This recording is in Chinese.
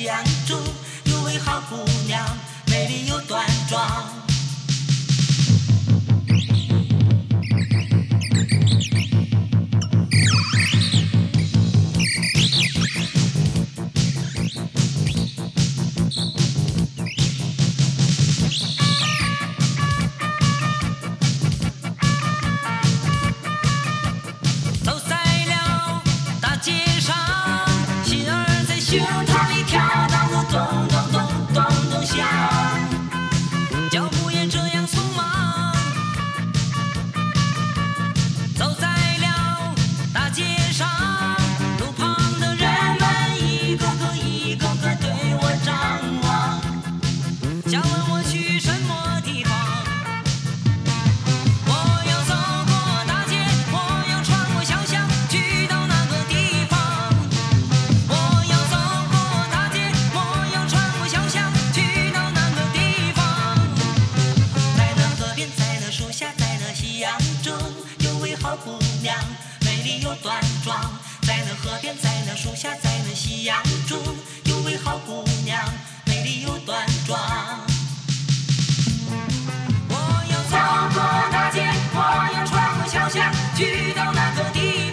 夕阳中，有位好姑娘，美丽又端庄。走在了大街上，心儿在胸膛里跳荡着咚咚咚咚咚响，脚步也这样匆忙。走在了大街上，路旁的人们一个个对我张望，想问我去什么地方。我要走过大街，我要穿过小巷，去到那个地方。我要走过大街，我要穿过小巷，去到那个地方。在那河边，在那树下，在那夕阳中，有位好姑娘，美丽又端庄。在那河边，在那树下，在那夕阳中，有位好姑娘，美丽又端庄。我要走过大街，我要穿过小巷，去到那个地